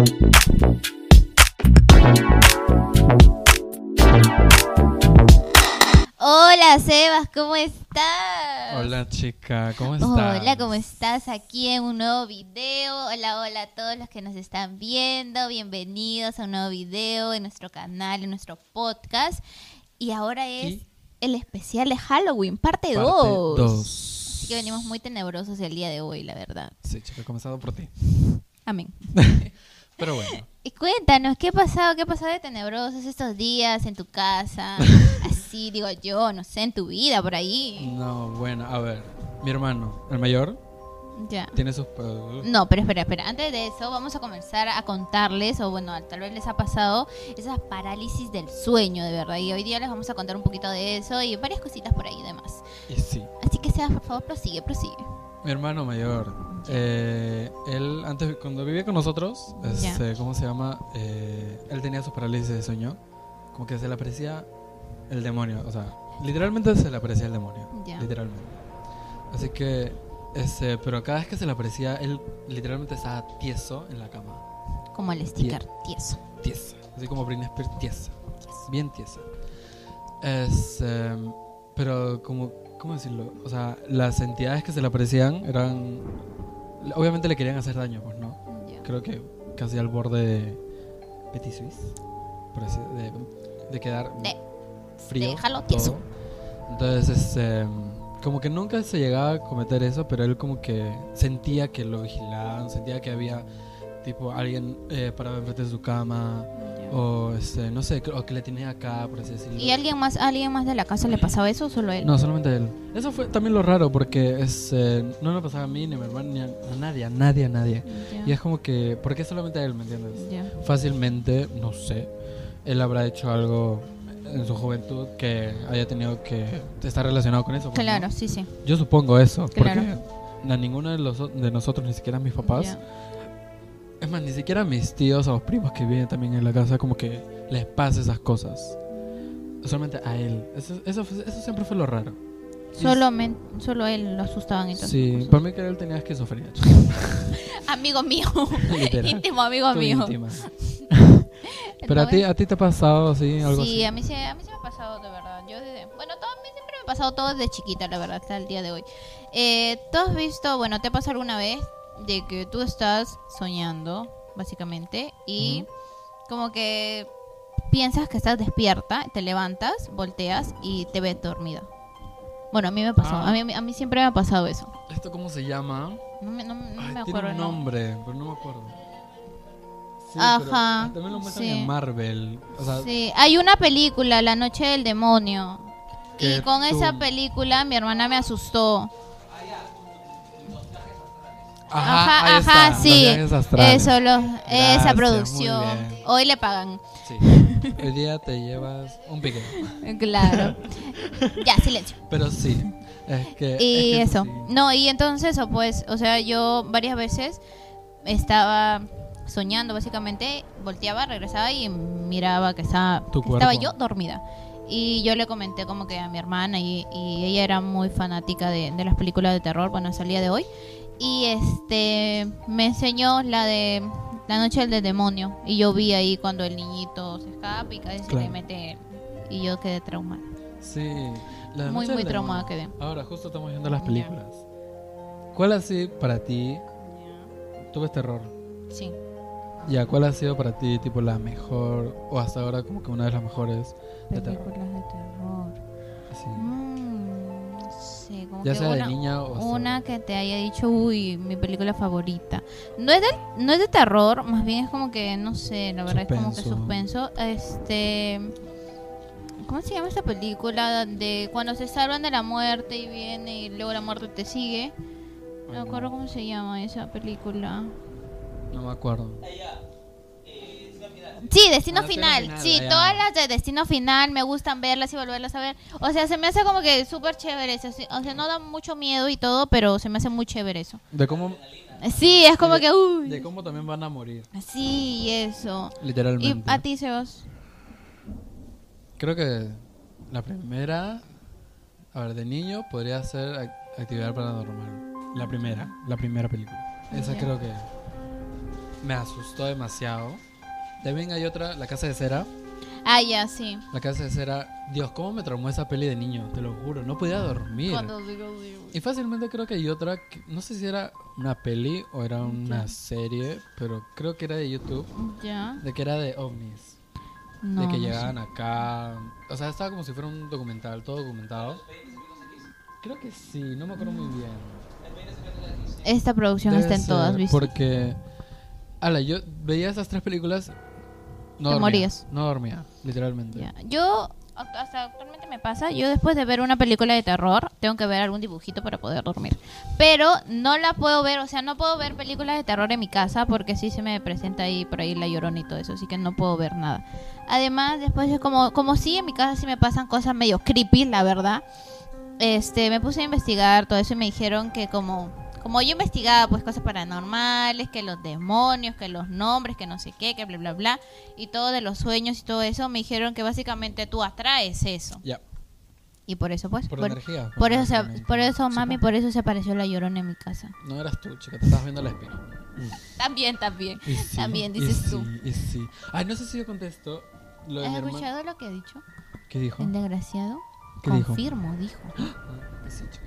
Hola Sebas, ¿cómo estás? Hola chica, ¿cómo estás? Hola, ¿cómo estás? Aquí en un nuevo video. Hola a todos los que nos están viendo. Bienvenidos a un nuevo video en nuestro canal, en nuestro podcast. Y ahora es el especial de Halloween, parte 2. Así que venimos muy tenebrosos el día de hoy, la verdad. Sí, chica, comenzado por ti. Amén. Pero bueno. Y cuéntanos, ¿qué ha pasado de tenebrosos estos días en tu casa? Así digo yo, no sé, en tu vida, por ahí. No, bueno, a ver. Mi hermano, el mayor, Ya. tiene sus... No, pero espera. Antes de eso, vamos a comenzar a contarles, o bueno, tal vez les ha pasado esas parálisis del sueño, de verdad. Y hoy día les vamos a contar un poquito de eso y varias cositas por ahí y demás. Y sí. Así que Sebas, por favor, prosigue. Mi hermano mayor, él antes, cuando vivía con nosotros, ¿cómo se llama? Él tenía sus parálisis de sueño, como que se le aparecía el demonio, o sea, literalmente se le aparecía el demonio, literalmente. Así que, pero cada vez que se le aparecía, él literalmente estaba tieso en la cama. Como el sticker, tieso. Tiesa, así como Britney Spears, tiesa, bien tiesa. Pero como... ¿Cómo decirlo? O sea, las entidades que se le aparecían eran... Obviamente le querían hacer daño, pues, ¿no? Yeah. Creo que casi al borde de Petit Suisse. Por así, de quedar frío. Déjalo tieso. Entonces, como que nunca se llegaba a cometer eso, pero él como que sentía que lo vigilaban, sentía que había tipo alguien parado enfrente de su cama. O no sé, o que le tenía acá, por así decirlo. ¿Y alguien más de la casa le pasaba eso o solo a él? No, solamente a él. Eso fue también lo raro porque no me pasaba a mí, ni a mi hermano, ni a nadie. Yeah. Y es como que, ¿por qué solamente a él, me entiendes? Yeah. Fácilmente, no sé, él habrá hecho algo en su juventud que haya tenido que estar relacionado con eso. Claro, ¿no? Sí. Yo supongo eso, claro. Porque a ninguno de nosotros, ni siquiera a mis papás, es más, ni siquiera a mis tíos o a los primos que viven también en la casa, como que les pasa esas cosas. Solamente a él. Eso siempre fue lo raro. Solo a él lo asustaban y todo. Sí, por mí que él tenía esquizofrenia. Amigo mío. Íntimo amigo mío. Íntima. Pero a ti te ha pasado así, algo así. Sí, a mí se me ha pasado de verdad. A mí siempre me ha pasado todo desde chiquita, la verdad, hasta el día de hoy. ¿Tú has visto, te ha pasado alguna vez de que tú estás soñando, básicamente, y como que piensas que estás despierta, te levantas, volteas y te ves dormida? Bueno, a mí me pasó, a mí siempre me ha pasado eso. ¿Esto cómo se llama? No me acuerdo. Tiene un nombre, pero no me acuerdo. Sí, ajá. Pero también lo muestran en Marvel. O sea, sí, hay una película, La Noche del Demonio, y con esa película mi hermana me asustó. Ajá, sí. Eso, esa producción. Hoy le pagan. Sí. Hoy día te llevas un pique. Claro. Ya, silencio. Pero sí. Y eso. Sí. No, y entonces, yo varias veces estaba soñando, básicamente, volteaba, regresaba y miraba que estaba yo dormida. Y yo le comenté como que a mi hermana y ella era muy fanática de las películas de terror, hasta el día de hoy. Y me enseñó la de La Noche del Demonio. Y yo vi ahí cuando el niñito se escapa y casi se le mete. Y yo quedé traumada. Sí, muy traumada quedé. Ahora, justo estamos viendo las películas. ¿Cuál ha sido para ti? ¿Tú ves terror? Sí. Ya, ¿cuál ha sido para ti tipo la mejor o hasta ahora como que una de las mejores películas de terror? Sí. Sí, como ya que sea de niña o una que te haya dicho, uy, mi película favorita. No es de terror, más bien es como que, no sé, la verdad es como que suspenso. ¿Cómo se llama esta película? De cuando se salvan de la muerte y viene y luego la muerte te sigue. No me acuerdo cómo se llama esa película. No me acuerdo. Sí, Destino Final. Sí, todas las de Destino Final me gustan verlas y volverlas a ver. O sea, se me hace como que súper chévere eso. O sea, no da mucho miedo y todo, pero se me hace muy chévere eso. De cómo... Sí, es como que... Uy. De cómo también van a morir. Sí, eso. Literalmente. ¿Y a ti, Sebas? Creo que la primera... A ver, de niño podría ser Actividad Paranormal. La primera película. Esa creo que... me asustó demasiado. También hay otra, La Casa de Cera. Ah, ya, sí. La Casa de Cera. Dios, cómo me traumó esa peli de niño, te lo juro. No podía dormir. Y fácilmente creo que hay otra, no sé si era una peli o era una serie, pero creo que era de YouTube. Ya. De que era de ovnis. No, de que llegaban acá. O sea, estaba como si fuera un documental, todo documentado. Creo que sí, no me acuerdo muy bien. Esta producción está en todas, ¿viste? Porque, yo veía esas 3 películas. No dormía, morías. No dormía, literalmente. Ya. Yo, hasta actualmente me pasa, yo después de ver una película de terror, tengo que ver algún dibujito para poder dormir. Pero no la puedo ver, o sea, no puedo ver películas de terror en mi casa porque sí se me presenta ahí por ahí La Llorona y todo eso, así que no puedo ver nada. Además, después es como sí, en mi casa sí me pasan cosas medio creepy, la verdad. Me puse a investigar todo eso y me dijeron que como yo investigaba pues cosas paranormales, que los demonios, que los nombres, que no sé qué, que bla bla bla, y todo de los sueños y todo eso, me dijeron que básicamente tú atraes eso. Ya. Y por eso pues por energía. Por eso mami, por eso se apareció La Llorona en mi casa. No eras tú, chica, te estabas viendo la espina. También, sí, también dices tú. Sí. Ay, no sé si yo contesto lo de mi hermano. ¿Has escuchado lo que ha dicho? ¿Qué dijo? El desgraciado. ¿Qué Confirmo, dijo. Sí, chica.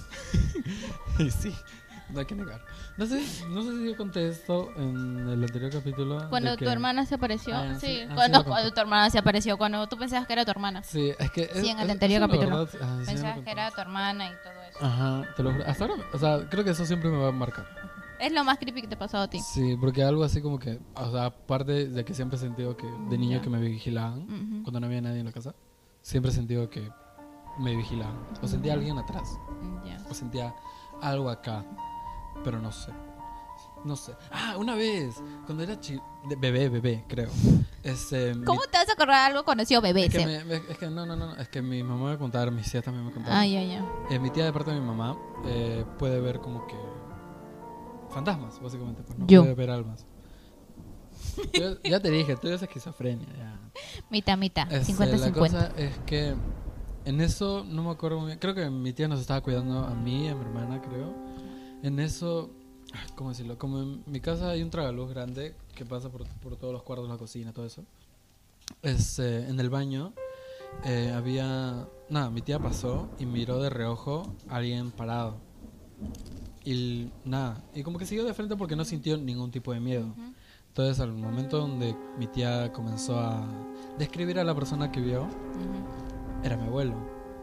Y sí, no hay que negar. No sé si yo conté esto en el anterior capítulo. Cuando tu hermana se apareció. Cuando tu hermana se apareció. Cuando tú pensabas que era tu hermana. Sí, es que. Sí, en el anterior capítulo. Pensabas que era tu hermana y todo eso. Ajá, te lo juro. Hasta ahora, o sea, creo que eso siempre me va a marcar. Es lo más creepy que te ha pasado a ti. Sí, porque algo así como que. O sea, aparte de que siempre he sentido que de niño que me vigilaban, cuando no había nadie en la casa, siempre he sentido que me vigilaban. O sentía a alguien atrás. O sentía algo acá. Pero no sé. Ah, una vez, cuando era bebé, creo. ¿Cómo te vas a acordar algo conocido bebé? Es que no. Es que mi mamá me contaba, mis tías también me contaban. Ah, ya. Mi tía, de parte de mi mamá, puede ver como que fantasmas, básicamente. Pues no puede ver almas. Ya te dije, tú eres esquizofrenia. Ya. Mitad, 50-50. La cosa es que en eso no me acuerdo muy bien. Creo que mi tía nos estaba cuidando a mí y a mi hermana, creo. En eso, ¿cómo decirlo? Como en mi casa hay un tragaluz grande que pasa por todos los cuartos, la cocina, todo eso. En el baño había... Nada, mi tía pasó y miró de reojo a alguien parado. Y como que siguió de frente porque no sintió ningún tipo de miedo. Entonces, al momento donde mi tía comenzó a describir a la persona que vio, era mi abuelo.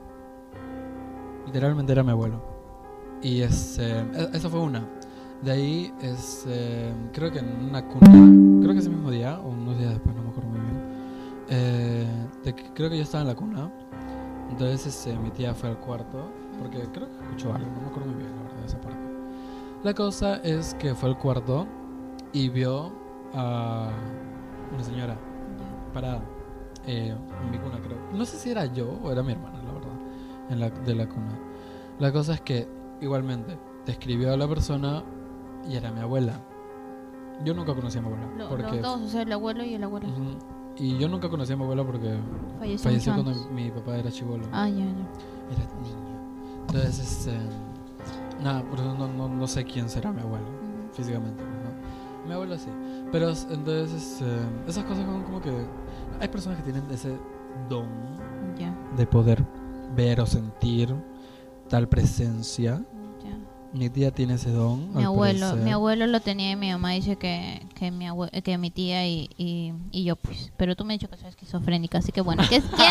Literalmente era mi abuelo. Y esa fue una. De ahí, creo que en una cuna, creo que ese mismo día, o unos días después, no me acuerdo muy bien, creo que yo estaba en la cuna. Entonces mi tía fue al cuarto, porque creo que escuchó algo, no me acuerdo muy bien, la verdad, de esa parte. La cosa es que fue al cuarto y vio a una señora parada en mi cuna, creo. No sé si era yo o era mi hermana, la verdad, de la cuna. La cosa es que igualmente describió a la persona y era mi abuela. Yo nunca conocí a mi abuela. Los dos, o sea, el abuelo y el abuelo. Y yo nunca conocí a mi abuela porque falleció cuando mi papá era chibolo. Ah, ya. Era niño. Entonces, por eso no sé quién será mi abuelo físicamente, ¿no? Mi abuelo sí. Pero entonces, esas cosas son como que... Hay personas que tienen ese don de poder ver o sentir tal presencia. Mi tía tiene ese don. Mi abuelo lo tenía y mi mamá dice que mi tía y yo pues. Pero tú me has dicho que soy esquizofrénica, así que bueno,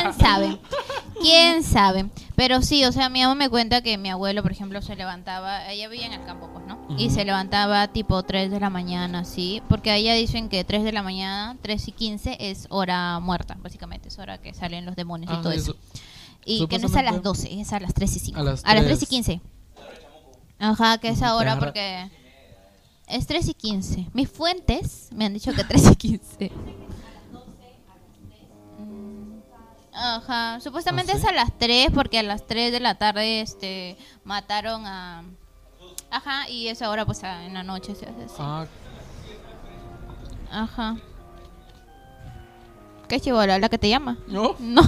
¿quién sabe? Pero sí, o sea, mi mamá me cuenta que mi abuelo, por ejemplo, se levantaba, ella vivía en el campo, pues, ¿no? Y se levantaba tipo 3 de la mañana, ¿sí? Porque allá dicen que 3 de la mañana, 3:15 es hora muerta, básicamente, es hora que salen los demonios y todo eso. Y que no es a las 12, es a las 3:05. A las 3:15. Ajá, que es ahora porque es 3:15. Mis fuentes me han dicho que 3:15. Ajá, supuestamente es a las 3 porque a las 3 de la tarde mataron a... Ajá, y eso ahora pues en la noche se hace así. Ajá. ¿Qué chibola? ¿La que te llama? No. No.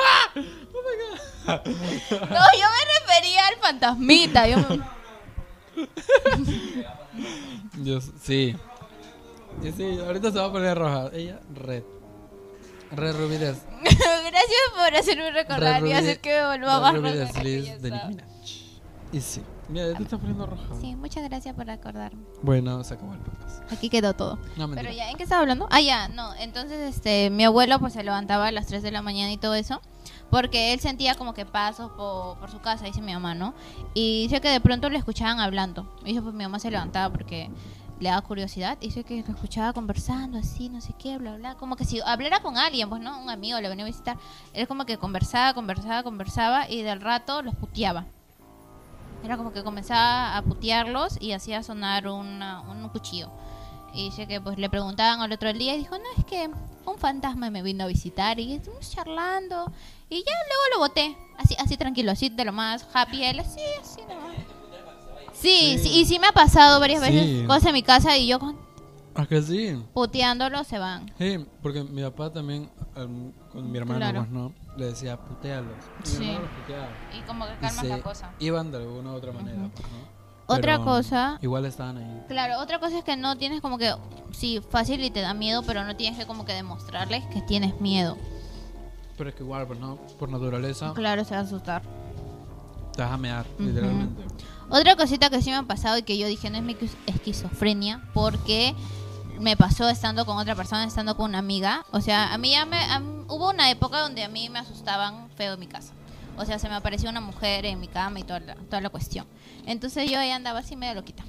No, yo me refería al fantasmita. Sí. Y sí, ahorita se va a poner roja. Ella, red. Red Rubidez. Gracias por hacerme recordar y hacer que me vuelva más roja. De Nicki Minaj. Y sí. Mira, ya te está poniendo roja. Sí, muchas gracias por acordarme. Bueno, se acabó el podcast. Aquí quedó todo. No, mentira. Pero ya, ¿en qué estaba hablando? Ah, ya, no. Entonces, mi abuelo pues se levantaba a las 3 de la mañana y todo eso. Porque él sentía como que pasos por su casa, dice mi mamá, ¿no? Y dice que de pronto le escuchaban hablando. Y dice, pues mi mamá se levantaba porque le daba curiosidad. Y dice que lo escuchaba conversando así, no sé qué, bla, bla. Como que si hablara con alguien, pues, ¿no? Un amigo le venía a visitar. Él como que conversaba y del rato los puteaba. Era como que comenzaba a putearlos y hacía sonar un cuchillo. Y dice que pues le preguntaban al otro día y dijo, no, es que un fantasma me vino a visitar y estuvimos charlando y ya luego lo boté, así tranquilo, así de lo más happy, él así nomás. Sí, y sí me ha pasado varias veces cosas en mi casa y yo ¿A que sí? puteándolo se van. Sí, porque mi papá también, con mi hermano, Claro. Pues, ¿no? Le decía, putealos. Y Sí. mi hermano los puteaba. Y como que calmas la cosa. Iban de alguna u otra manera, pues, ¿no? Otra Pero cosa, igual estaban ahí. claro, otra cosa es que no tienes como que, sí, fácil y te da miedo, pero no tienes que como que demostrarles que tienes miedo. Pero es que igual, pues, ¿no? Por naturaleza, Claro, se va a asustar. te vas a mear, literalmente. Otra cosita que sí me ha pasado y que yo dije no es mi esquizofrenia, porque me pasó estando con otra persona, estando con una amiga. O sea, a mí hubo una época donde a mí me asustaban feo en mi casa. O sea, se me apareció una mujer en mi cama y toda la cuestión. Entonces yo ahí andaba así medio loquita.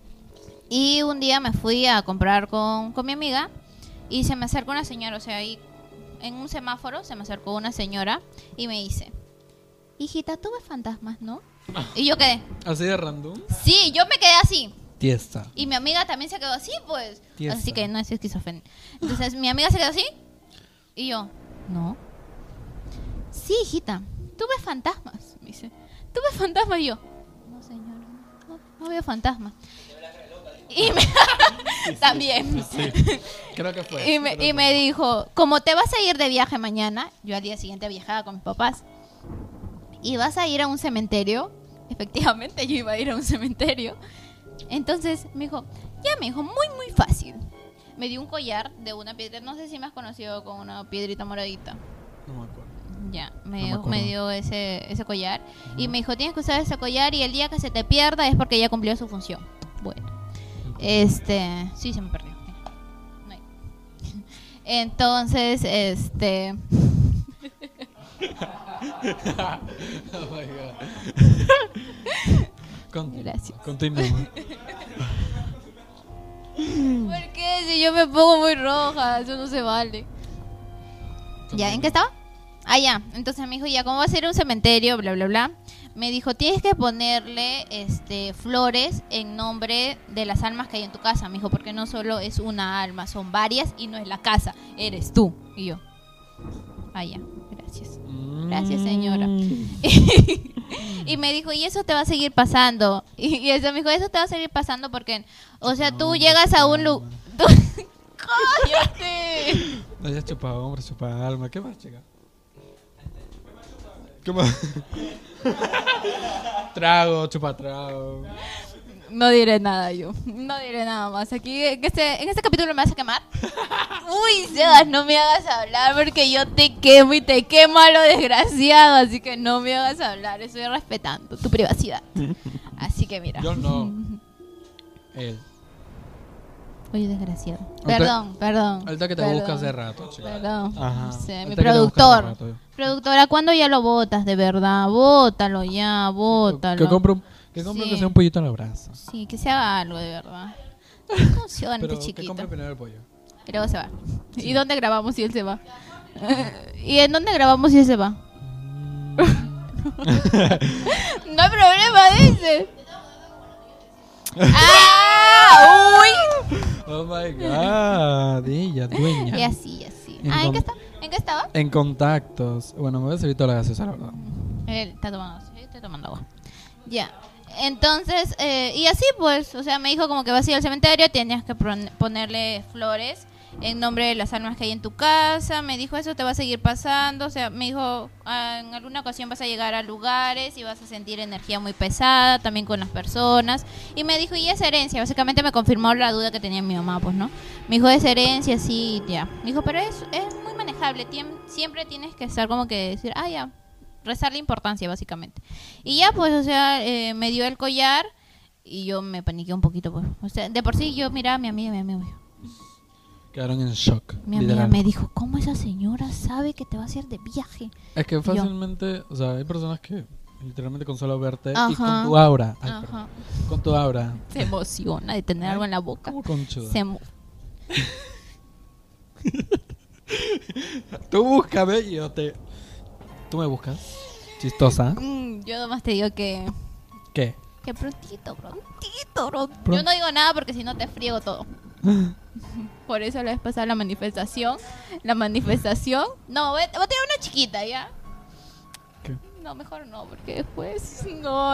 Y un día me fui a comprar con mi amiga y se me acercó una señora, o sea, ahí en un semáforo se me acercó una señora y me dice, hijita, tú ves fantasmas, ¿no? Y yo quedé. ¿Así de random? Sí, yo me quedé así. Tiesta. Y mi amiga también se quedó así, pues. Tiesa. Así que no es esquizofrenia. Entonces mi amiga se quedó así. Y yo, no. Sí, hijita, tú ves fantasmas. Me dice, ¿tú ves fantasmas? Y yo, no, señora, no veo fantasmas. Y también. Sí, creo que fue. Y me dijo, como te vas a ir de viaje mañana, yo al día siguiente viajaba con mis papás, y vas a ir a un cementerio. Efectivamente, yo iba a ir a un cementerio. Entonces me dijo, muy fácil. Me dio un collar de una piedra. No sé si me has conocido con una piedrita moradita. No me acuerdo. Ya, No me acuerdo. me dio ese collar. Y me dijo, tienes que usar ese collar y el día que se te pierda es porque ya cumplió su función. Bueno, sí, se me perdió. No hay. Entonces, Oh my God. Gracias. Continúa. ¿Por qué? Si yo me pongo muy roja, eso no se vale. ¿Ya? ¿En qué estaba? Ah, ya. Entonces me dijo, ya, ¿cómo va a ser un cementerio? Bla, bla, bla. Me dijo, tienes que ponerle flores en nombre de las almas que hay en tu casa. Me dijo, porque no solo es una alma, son varias y no es la casa, eres tú. Y yo, ah, ya, gracias. Gracias, señora. Y me dijo, y eso te va a seguir pasando. Y eso me dijo, eso te va a seguir pasando porque, o sea, tú llegas a un lugar... ¡Cállate! No, ya chupa hombre, chupa alma. ¿Qué más, chica? ¿Qué más? Trago, chupa trago. No diré nada yo. No diré nada más. Aquí, en este capítulo me vas a quemar. Uy, Sebas, no me hagas hablar porque yo te quemo y te quemo a lo desgraciado. Así que no me hagas hablar. Estoy respetando tu privacidad. Así que mira. Yo no. Él. Oye, desgraciado. Perdón. Ahorita que te busca hace rato, chica. Perdón. Ajá. Sí, mi Ahorita que te busca productor. hace rato. Productora, ¿cuándo ya lo botas de verdad? Bótalo ya, bótalo. Que compre Sí. que sea un pollito en el brazo. Sí, que se haga algo de verdad. ¿Cómo funciona Pero este chiquito? que compre primero el pollo. Y luego se va. ¿Y dónde grabamos si él se va? ¿Y en dónde grabamos si él se va? No hay problema, dice. ¡Ah! ¡Uy! Oh my God. Ella, dueña. Y así. En ¿En con- qué está? ¿En qué estaba? En contactos. Bueno, me voy a servir toda la gaseosa, la verdad. Él está tomando, sí, estoy tomando agua. Ya. Entonces, y así pues, o sea, me dijo como que vas a ir al cementerio, tenías que ponerle flores en nombre de las almas que hay en tu casa. Me dijo, eso te va a seguir pasando. O sea, me dijo, en alguna ocasión vas a llegar a lugares y vas a sentir energía muy pesada, también con las personas. Y me dijo, y es herencia. Básicamente me confirmó la duda que tenía mi mamá, pues, ¿no? Me dijo, es herencia, sí, ya. Me dijo, pero es muy manejable. Siempre tienes que estar como que decir, ya, rezarle importancia, básicamente. Y ya, pues, o sea, me dio el collar y yo me paniqué un poquito, pues. O sea, de por sí yo miraba a mi amiga. Quedaron en shock. Mi amiga me dijo, ¿cómo esa señora sabe que te va a hacer de viaje? Es que fácilmente, o sea, hay personas que literalmente con solo verte y con tu aura. Con tu aura. Se emociona de tener algo en la boca. ¿Cómo conchuda? Tú búscame y yo te... ¿Tú me buscas? Chistosa. Yo nomás te digo que... ¿Qué? Que prontito. Yo no digo nada porque si no te friego todo. Por eso la vez pasada la manifestación. No, voy a tirar una chiquita, ¿ya? ¿Qué? No, mejor no, porque después... No.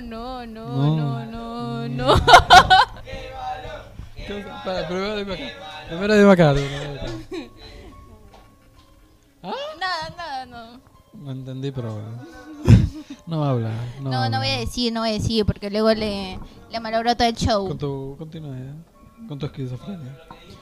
Primero dime acá. Nada, no. No entendí, pero... No habla. No voy a decir, porque luego le malogró todo el show. Con tu continuidad. Con tu esquizofrenia.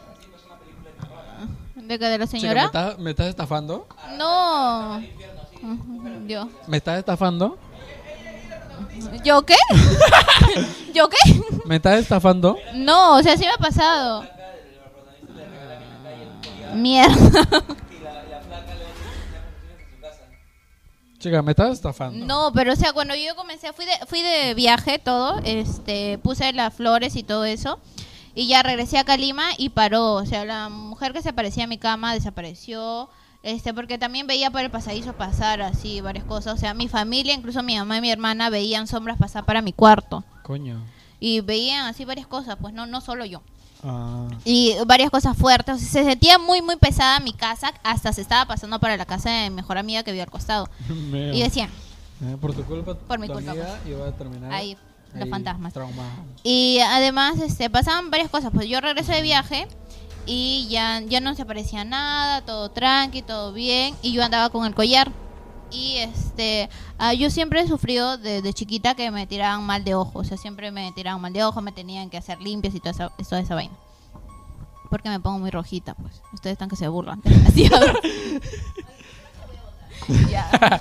¿De qué? ¿De la señora? Chica, ¿me estás estafando? No. Yo. ¿Me estás estafando? ¿Yo qué? ¿Yo qué? ¿Me estás estafando? No, o sea, sí me ha pasado. Mierda. Chica, ¿me estás estafando? No, pero o sea, cuando yo comencé, fui de viaje, todo, puse las flores y todo eso, y ya regresé a Calima y paró, o sea, la mujer que se aparecía a mi cama desapareció, porque también veía por el pasadizo pasar así varias cosas, o sea, mi familia, incluso mi mamá y mi hermana veían sombras pasar para mi cuarto. Coño. Y veían así varias cosas, pues no solo yo. Ah. Y varias cosas fuertes, o sea, se sentía muy muy pesada mi casa, hasta se estaba pasando para la casa de mi mejor amiga que vivía al costado. Y decía, por tu culpa, por mi culpa, amiga iba a terminar ahí los fantasmas. Traumada. Y además pasaban varias cosas, pues yo regresé de viaje y ya no se parecía nada, todo tranqui, todo bien, y yo andaba con el collar. Y yo siempre he sufrido de chiquita que me tiraban mal de ojo, o sea, siempre me tiraban mal de ojo, me tenían que hacer limpias y toda esa vaina. Porque me pongo muy rojita, pues. Ustedes están que se burlan. Ya.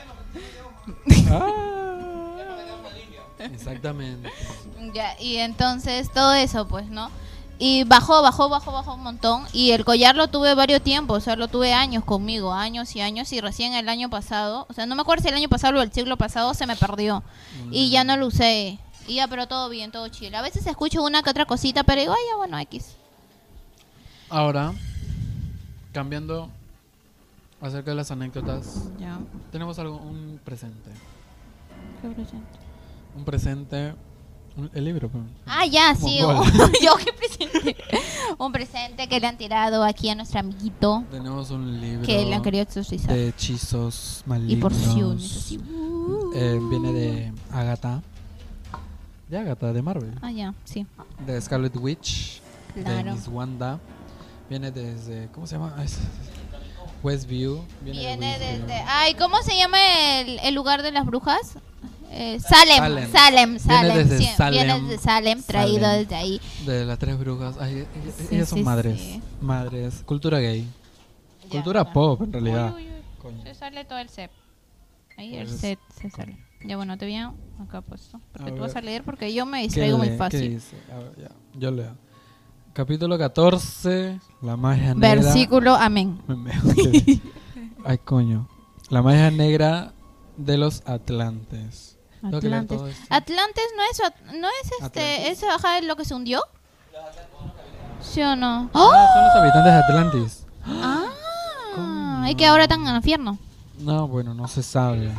Exactamente. Ya, y entonces todo eso, pues, ¿no? Y bajó un montón. Y el collar lo tuve varios tiempos, o sea, lo tuve años conmigo, años. Y recién el año pasado, o sea, no me acuerdo si el año pasado o el siglo pasado se me perdió. Y ya no lo usé. Y ya, pero todo bien, todo chill. A veces escucho una que otra cosita, pero digo, ya, bueno, X. Ahora, cambiando acerca de las anécdotas, ya. Tenemos un presente. ¿Qué presente? Un presente... El libro, pues. Ya, sí. Yo, ¿qué presente? Un presente que le han tirado aquí a nuestro amiguito. Tenemos un libro que le han querido exorcizar. de hechizos malignos. Y porciones así. Viene de Agatha. De Agatha, de Marvel. Ya, sí. De Scarlet Witch. Claro. De Miss Wanda. Viene desde... ¿Cómo se llama? Westview. Viene desde... ¿cómo se llama el lugar de las brujas? Salem. Viene desde Salem. Viene desde Salem, traído desde ahí. De las tres brujas. Ellas son madres. Sí. Madres. Cultura gay. Ya, Cultura pop, en realidad. Uy. Se sale todo el set. Ahí el set se sale. Ya, bueno, te voy acá puesto. Porque tú vas a leer porque yo me distraigo muy fácil. ¿Qué dice? A ver, ya. Yo leo. Capítulo 14. La magia negra. Versículo amén. Ay, coño. La magia negra de los Atlantes. Atlantes no es ajá, lo que se hundió. ¿Sí o no? Son los habitantes de Atlantis. ¿Y que ahora están en el infierno? No, bueno, no se sabe.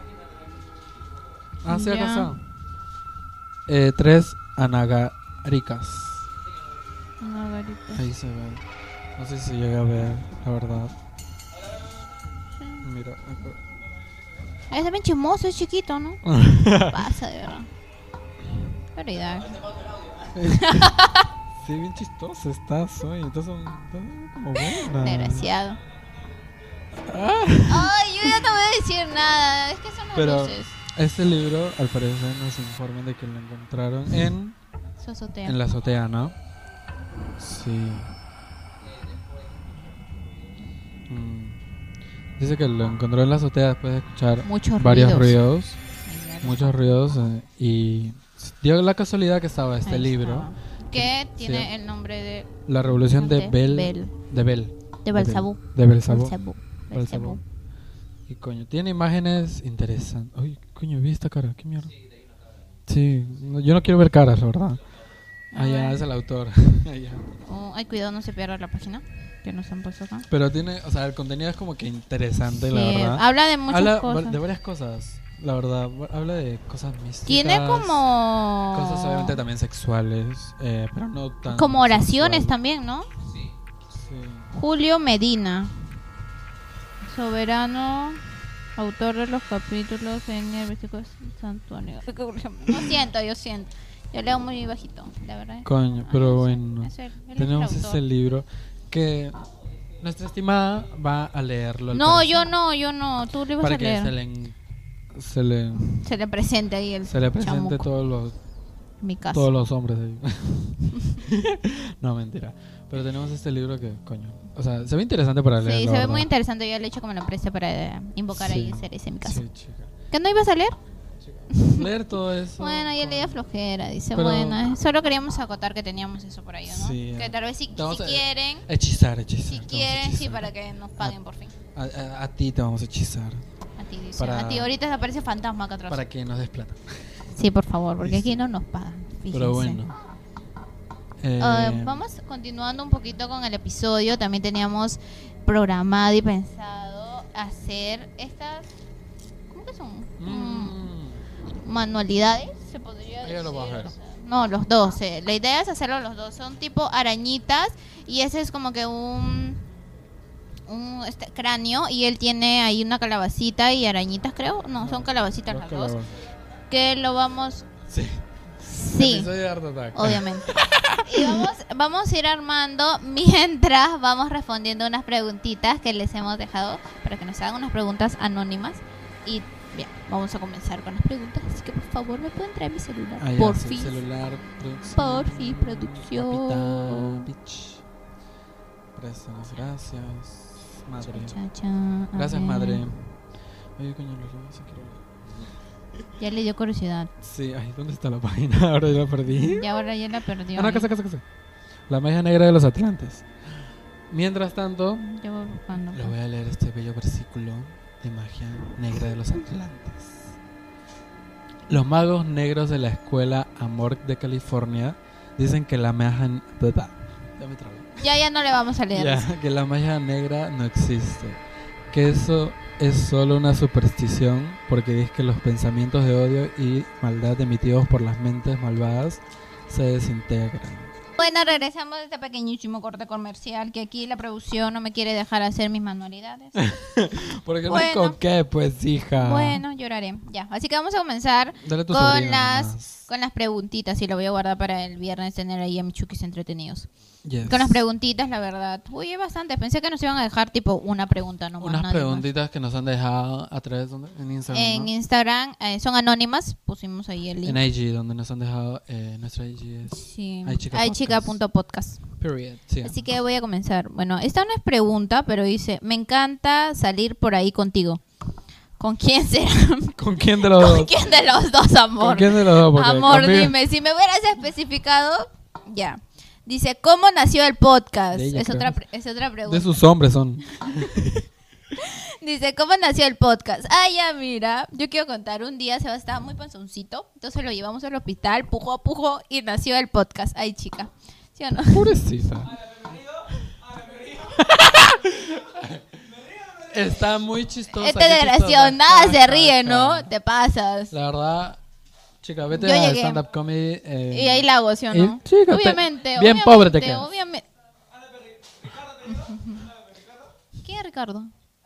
Sí, acá está. 3 anagaricas. Ahí se ve. No sé si llegué a ver, la verdad. Sí. Mira, Es bien chismoso, es chiquito, ¿no? Pasa, de verdad. Verdad. Sí, Sí, bien chistoso estás hoy. Entonces, como buena. Desgraciado. Ay, yo ya no voy a decir nada. Es que son las luces. Este libro, al parecer, nos informan de que lo encontraron en su azotea. En la azotea, ¿no? Sí. Dice que lo encontró en la azotea después de escuchar varios ruidos. Muchos ruidos. Y dio la casualidad que estaba este libro. Que tiene el nombre de... La revolución de Belzebú. De Belzebú. Y coño, tiene imágenes interesantes. Uy, coño, vi esta cara, qué mierda. Sí, yo no quiero ver caras, la verdad. Ya es el autor. Ay, cuidado, no se pierda la página que nos han puesto acá. Pero tiene, o sea, el contenido es como que interesante, la verdad. Habla de muchas cosas. De varias cosas, la verdad. Habla de cosas místicas. Tiene como... cosas obviamente también sexuales, pero no tan... Como oraciones también, ¿no? Sí. Julio Medina. Soberano, autor de los capítulos en el versículo santuario. Yo siento. Yo leo muy bajito, la verdad. Coño, pero bueno. Tenemos ese libro que nuestra estimada va a leerlo. No, yo no. Tú lo ibas a leer. Para que se le presente ahí el Se le presente todos los hombres ahí. No, mentira. Pero tenemos este libro que, coño, o sea, se ve interesante para leer. Sí, se ve muy interesante. Yo le he hecho como la presta para invocar ahí seres en mi casa. Sí, chica. ¿Qué no ibas a leer? Leer todo eso. Bueno, yo leía flojera, dice. Pero, bueno, solo queríamos acotar que teníamos eso por ahí, ¿no? Sí, que tal vez si quieren. Hechizar. Si quieren, sí, para que nos paguen por fin. A ti te vamos a hechizar. A ti, dice. A ti, ahorita aparece fantasma acá atrás. Para que nos des plata. Sí, por favor, porque aquí no nos pagan. Fíjense. Pero bueno. Vamos continuando un poquito con el episodio. También teníamos programado y pensado hacer estas, ¿cómo que son? Manualidades, se podría decir. No, los dos. La idea es hacerlo los dos. Son tipo arañitas y ese es como que un cráneo y él tiene ahí una calabacita y arañitas, creo. No, son calabacitas las dos. Que lo vamos... Sí, obviamente. Y vamos a ir armando mientras vamos respondiendo unas preguntitas que les hemos dejado para que nos hagan unas preguntas anónimas. Y bien, vamos a comenzar con las preguntas. Así que por favor me pueden traer mi celular. Por fin. Celular, producción. Capitán, bitch. Préstanos, gracias, madre. Gracias, madre. Oye, coño, lo quiero leer. Ya le dio curiosidad. Sí, ay, ¿dónde está la página? Ahora ya la perdí. Y ahora ya la perdió. Ah, no, casa. La magia negra de los Atlantes. Mientras tanto, yo voy buscando. Le voy a leer este bello versículo de magia negra de los Atlantes. Los magos negros de la escuela Amor de California dicen que la magia... Ya me trabé. Ya no le vamos a leer. Que la magia negra no existe. Que eso es solo una superstición, porque dice que los pensamientos de odio y maldad emitidos por las mentes malvadas se desintegran. Bueno, regresamos de este pequeñísimo corte comercial, que aquí la producción no me quiere dejar hacer mis manualidades. Porque no hay con qué, pues, hija. Bueno, lloraré. Ya, así que vamos a comenzar con las preguntitas, y lo voy a guardar para el viernes, tener ahí a mis chukis entretenidos. Yes. Con las preguntitas, la verdad. Uy, es bastante. Pensé que nos iban a dejar tipo una pregunta nomás. Unas preguntitas que nos han dejado a través de en Instagram. En Instagram son anónimas. Pusimos ahí el link. En IG, donde nos han dejado. Nuestra IG es iChica.podcast. Period. Sí. Así que voy a comenzar. Bueno, esta no es pregunta, pero dice: me encanta salir por ahí contigo. ¿Con quién será? ¿Con quién de los dos? ¿Con quién de los dos, amor? ¿Con quién de los dos? Amor, dime. Si me hubieras especificado, ya. Dice, ¿cómo nació el podcast? Es otra pregunta. De sus hombres son. Dice, ¿cómo nació el podcast? Ya, mira, yo quiero contar. Un día Sebas estaba muy panzoncito, entonces lo llevamos al hospital, pujo, y nació el podcast. Ay, chica. ¿Sí o no? Pobrecita. Está muy chistosa. Este desgraciado, nada se ríe, ¿no? Te pasas. La verdad... Chica, vete a stand-up comedy. Y ahí la hago, ¿sí o no? Chica, obviamente. Bien pobre te quedas. Obviamente. ¿Quién es Ricardo?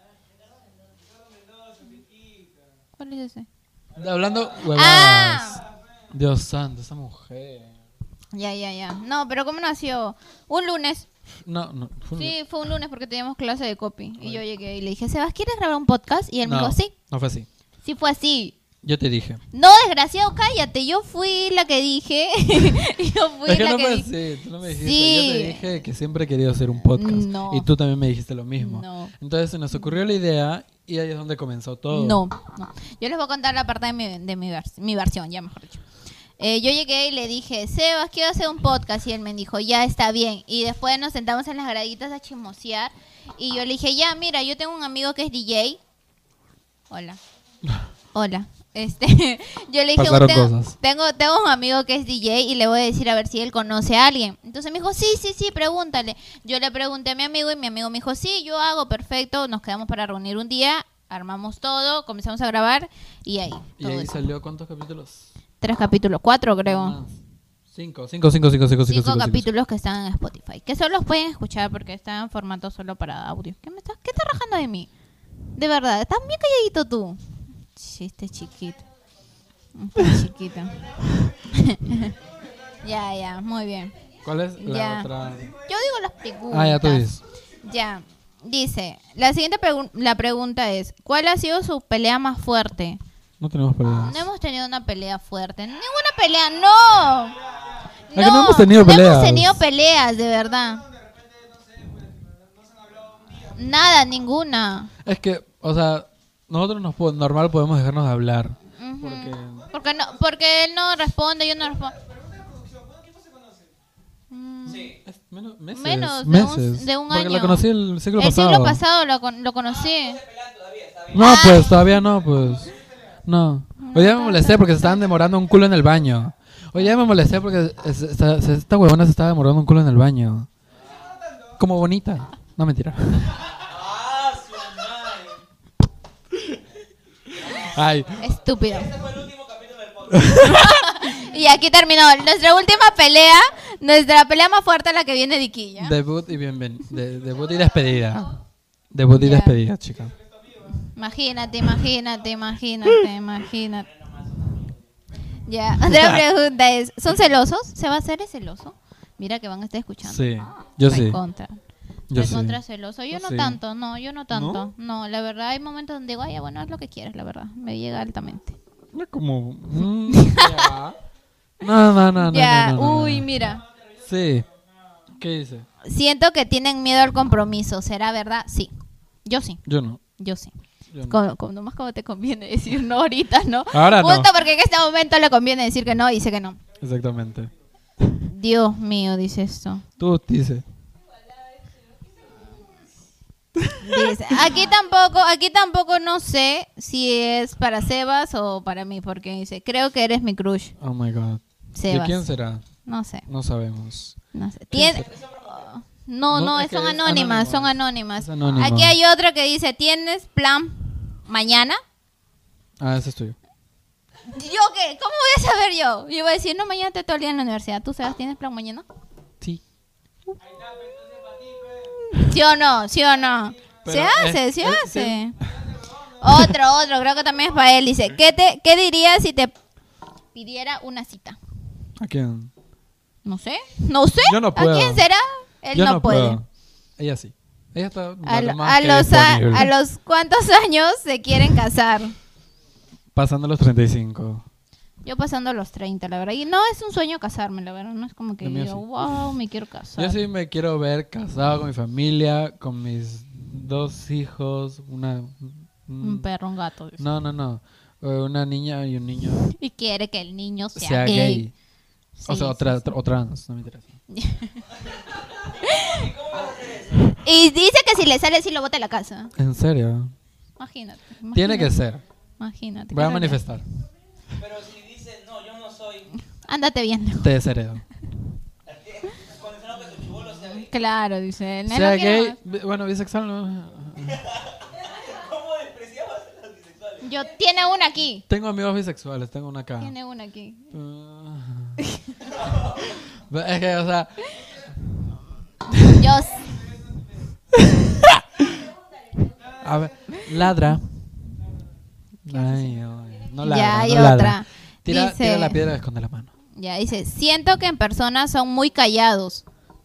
¿Cuál es ese? Hablando huevadas. Dios santo, esa mujer. Ya. No, pero ¿cómo nació? Un lunes. No. Fue un lunes porque teníamos clase de copy. Y yo llegué y le dije, Sebas, ¿quieres grabar un podcast? Y él me dijo, sí. No fue así. Sí fue así. Yo te dije. No, desgraciado, cállate. Yo fui la que dije. Yo fui es que la no que fue dije. así, tú no me dijiste. Sí. Yo te dije que siempre he querido hacer un podcast. No. Y tú también me dijiste lo mismo. No. Entonces se nos ocurrió la idea y ahí es donde comenzó todo. No. Yo les voy a contar la parte de mi versión, ya mejor dicho. Yo llegué y le dije, Sebas, quiero hacer un podcast. Y él me dijo, ya está bien. Y después nos sentamos en las graditas a chismosear. Y yo le dije, ya, mira, yo tengo un amigo que es DJ. Hola. Yo le dije, tengo un amigo que es DJ y le voy a decir a ver si él conoce a alguien. Entonces me dijo, sí, pregúntale. Yo le pregunté a mi amigo y mi amigo me dijo, sí, yo hago, perfecto. Nos quedamos para reunir un día, armamos todo, comenzamos a grabar y ahí. ¿Y ahí salió cuántos capítulos? 3 capítulos, 4 creo. 5 capítulos que están en Spotify. Que solo los pueden escuchar porque están en formato solo para audio. ¿Qué estás rajando de mí? De verdad, estás bien calladito tú. Chiste chiquito. Ya, muy bien. ¿Cuál es la otra? Yo digo las preguntas. Ya tú dices. Ya. Dice, la siguiente pregunta es, ¿cuál ha sido su pelea más fuerte? No tenemos peleas. No hemos tenido una pelea fuerte. Ninguna pelea, no. No hemos tenido peleas. No hemos tenido peleas, de verdad. Nada, ninguna. Es que, o sea, nosotros normal podemos dejarnos de hablar. Porque él no responde, yo no respondo. Sí. Meses. De un porque año. lo conocí el siglo pasado. El siglo pasado lo conocí. No, pues todavía no, pues. No. Hoy día me molesté porque se estaban demorando un culo en el baño. Hoy día me molesté porque esta huevona se estaba demorando un culo en el baño. Como bonita. No, mentira. Ay. Estúpido. Este fue el último capítulo del podcast. Y aquí terminó nuestra última pelea. Nuestra pelea más fuerte, la que viene de Iquilla. Debut y debut y despedida. Debut y despedida, chica. Imagínate. Ya, otra pregunta es, ¿son celosos? ¿Se va a hacer celoso? Mira que van a estar escuchando. Sí, yo sí. Yo contra celoso. Yo no tanto. No, la verdad hay momentos donde digo, ay, bueno, haz lo que quieras, la verdad. Me llega altamente. No como... No. Ya, uy, mira. Sí. ¿Qué dice? Siento que tienen miedo al compromiso. ¿Será verdad? Sí. Yo sí. Yo no. Yo sí. Nomás como te conviene decir no ahorita, ¿no? Ahora no. Justo porque en este momento le conviene decir que no y dice que no. Exactamente. Dios mío, dice esto. Tú dices. Dice, aquí tampoco no sé si es para Sebas o para mí, porque dice, creo que eres mi crush. Oh my god. Sebas. ¿De quién será? No sé. No sabemos. No sé. No, son anónimas, son anónimas. Es anónimo. Aquí hay otra que dice, ¿tienes plan mañana? Ese es tuyo. ¿Yo qué? ¿Cómo voy a saber yo? Yo voy a decir, no, mañana estoy todo el día en la universidad. ¿Tú sabes, tienes plan mañana? Sí. ¿Sí o no? Pero se hace. Otro, creo que también es para él. Dice, ¿qué dirías si te pidiera una cita? ¿A quién? No sé. Yo no puedo. ¿A quién será? Él no puede. Puedo. Ella sí. Ella está a los ¿cuántos años se quieren casar? Pasando los 35. Yo pasando los 30, la verdad. Y no es un sueño casarme, la verdad. No es como que digo, wow, me quiero casar. Yo sí me quiero ver casado con mi familia, con mis 2 hijos, un perro, un gato. Dice. No. Una niña y un niño. Y quiere que el niño sea gay. Sí, o sea, o trans, no me interesa. Y dice que si le sale, si lo bota de la casa. ¿En serio? Imagínate. Tiene que ser. Imagínate. Voy a manifestar. Pero si dice, no, yo no soy... Ándate bien. Te desheredo. Condicionado que tu chibolo sea gay. Claro, dice él. Sea gay, bueno, bisexual no. ¿Cómo despreciabas a los bisexuales? Yo, tiene una aquí. Tengo amigos bisexuales, tengo una acá. Tiene una aquí. Es que, o sea... Yo... A ver, ladra. Ay, no ladra. Ya hay no otra. Tira Dice... la piedra y esconde la mano. Ya, dice, siento que en persona son muy callados.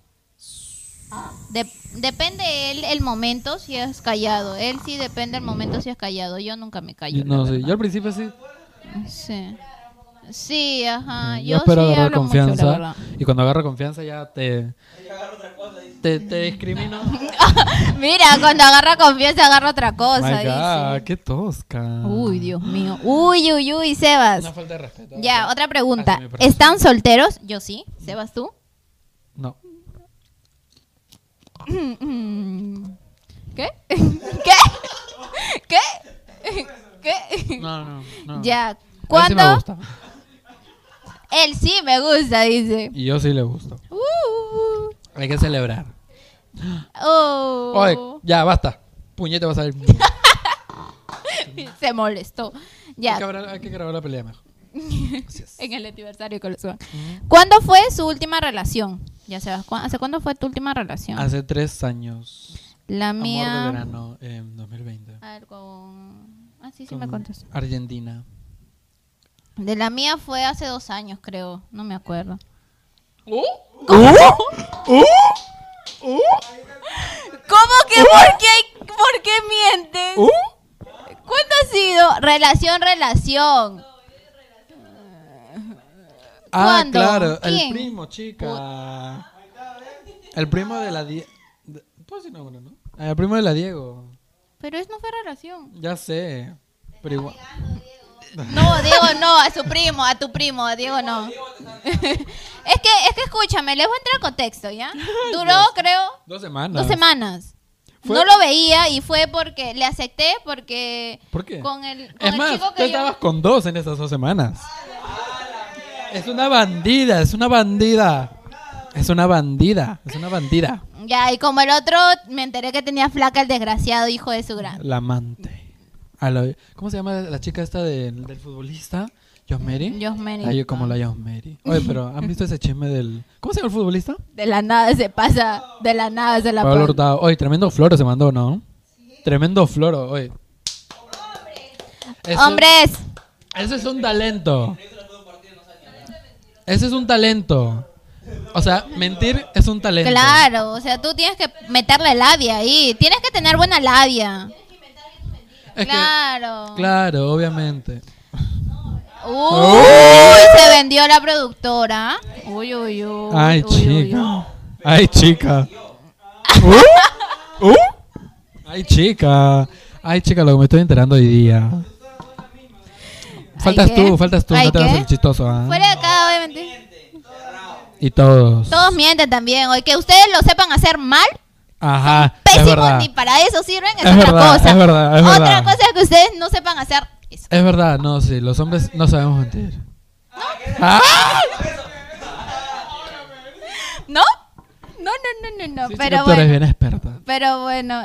Depende él el momento si es callado. Él sí depende el momento si es callado. Yo nunca me callo. No, sí. Yo al principio sí. Sí. Sí, ajá. Yo espero sí agarrar hablo mucho, la confianza. verdad. Y cuando agarro confianza ya te discrimino. Mira, cuando agarra confianza agarra otra cosa. My God, Dice. qué tosca. Uy, Dios mío. Uy, Sebas. Una falta de respeto. Ya, otra pregunta. Así me parece. ¿Están solteros? Yo sí. Sebas, ¿tú? No. ¿Qué? ¿Qué? ¿Qué? ¿Qué? No. Ya, A él sí ¿cuándo? me gusta. Él sí me gusta, dice. Y yo sí le gusto. Hay que celebrar. Oh. Oye, ya, basta. Puñete va a salir. Se molestó. Ya, Hay que grabar la pelea mejor. Así es. en el aniversario que lo suban. ¿Cuándo fue su última relación? Ya sabes, ¿hace cuándo fue tu última relación? Hace 3 años. La Amor de mía. verano en 2020. A ver, sí Con me contaste. Argentina. De la mía fue hace 2 años, creo. No me acuerdo. ¿Cómo que por qué mientes? ¿Cuánto ha sido? Relación. Ah, ¿Cuándo? claro. ¿Quién? El primo, chica. El primo de la Diego. ¿Puedo decir nombre, no? El primo de la Diego. Pero eso no fue relación. Ya sé. Pero igual. No, Diego no, a su primo, a tu primo, a Diego no. es que escúchame, les voy a entrar al contexto, ¿ya? Duró, creo, 2 semanas. 2 semanas. ¿Fue? No lo veía y fue porque le acepté porque ¿Por qué? con el Es más, chico tú que estabas con 2 en esas 2 semanas. Es una bandida. Ya, y como el otro me enteré que tenía flaca el desgraciado hijo de su gran. La amante. ¿Cómo se llama la chica esta del futbolista? ¿Josmeri? Josmeri. Ay, yo como la Josmeri. Oye, pero ¿han visto ese chisme del... ¿Cómo se llama el futbolista? De la nada se pasa, de la nada se la Pablo pasa. Hurtado. Oye, tremendo floro se mandó, ¿no? Tremendo floro, oye. ¡Hombres! Eso es un talento. Ese es un talento. O sea, mentir es un talento. Claro, o sea, tú tienes que meterle labia ahí. Tienes que tener buena labia. Es que- Claro. claro, obviamente. Se vendió la productora. Uy. Ay, uy, chica. Ay, chica. Ay, chica, lo que me estoy enterando hoy día. Faltas ¿Ay, qué? tú, ¿Ay, no te hagas qué? el chistoso, ¿ah? Fuera de acá, obviamente. Y todos. Todos mienten también. Oye, que ustedes lo sepan hacer mal, Ajá, es pésimos, verdad. ni para eso sirven, es Es otra verdad, cosa. es verdad, es Otra verdad. cosa es que ustedes no sepan hacer eso. Es verdad, no, sí, los hombres no sabemos mentir. ¿Ah? ¿No? No. Sí, Pero chica, tú eres bueno. bien experta. Pero bueno,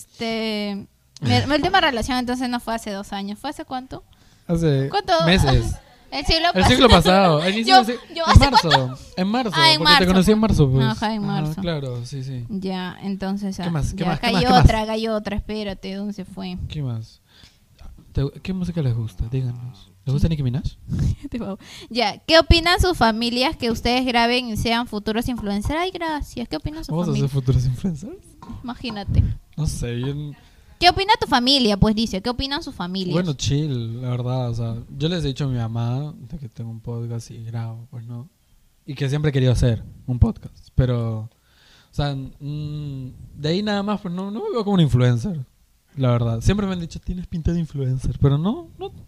mi última relación entonces no fue hace 2 años. ¿Fue hace cuánto? Hace ¿Cuánto? meses. El siglo El siglo pasado. El inicio Yo- del sig- yo, en ¿hace marzo. En marzo. Ah, en porque marzo, te conocí en marzo, pues. Ajá, en marzo. Claro, sí. Ya, entonces ¿Qué más? ¿Qué ya más? ¿Qué cayó más? ¿Qué otra, espérate, ¿dónde se fue? ¿Qué más? ¿Qué música les gusta? Díganos. ¿Les gusta Nicki Minaj? Ya, ¿qué opinan sus familias que ustedes graben y sean futuros influencers? Ay, gracias. ¿Qué opinan sus ¿Vamos a ser familias? futuros influencers? Imagínate. No sé, yo... ¿Qué opina tu familia? Pues dice, ¿qué opinan sus familias? Bueno, chill, la verdad. O sea, yo les he dicho a mi mamá de que tengo un podcast y grabo, pues no. Y que siempre he querido hacer un podcast. Pero, o sea, de ahí nada más, pues no me veo como un influencer. La verdad. Siempre me han dicho, tienes pinta de influencer. Pero no.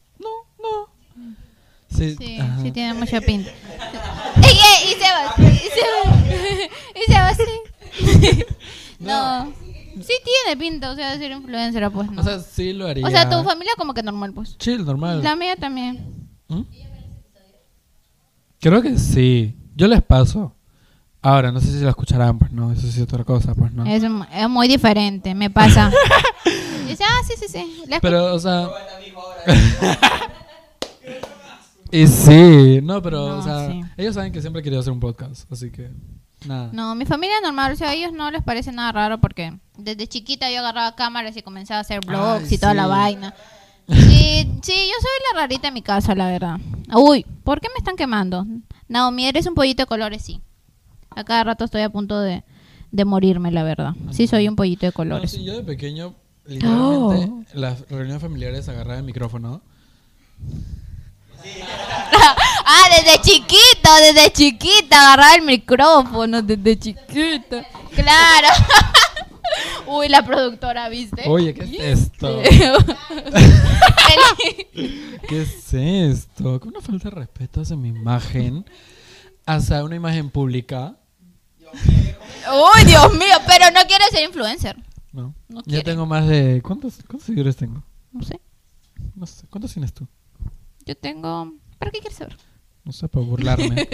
Sí, ajá. Sí tiene mucha pinta. Y se va así. No. Sí tiene pinta, o sea, de ser influencer, pues no. O sea, sí lo haría. O sea, tu familia como que normal, pues. Chill, normal. La mía también. ¿Mm? Creo que sí. Yo les paso. Ahora, no sé si lo escucharán, pues no. Eso sí es otra cosa, pues no. Es muy diferente, me pasa. Y dice, sí. Pero, o sea... Y sí, no, pero, No, o sea, sí. ellos saben que siempre he querido hacer un podcast, así que nada. No, mi familia normal, o sea, a ellos no les parece nada raro porque desde chiquita yo agarraba cámaras y comenzaba a hacer vlogs Ay, y toda sí. la vaina. Sí, yo soy la rarita en mi casa, la verdad. Uy, ¿por qué me están quemando? Naomi, eres un pollito de colores, sí. A cada rato estoy a punto de morirme, la verdad. Sí, soy un pollito de colores. No, sí, yo de pequeño, literalmente, en las reuniones familiares agarraba el micrófono. Desde chiquita agarraba el micrófono, desde chiquita. Claro. Uy, la productora, ¿viste? Oye, ¿qué es esto? ¿Qué es esto? ¿Qué una falta de respeto hacia mi imagen? Hacia una imagen pública. Uy, Dios mío, pero no quieres ser influencer. No. No Ya quiere. tengo más de... ¿Cuántos seguidores tengo? No sé. No sé. ¿Cuántos tienes tú? Yo tengo... ¿Para qué quieres saber? No sé, para burlarme.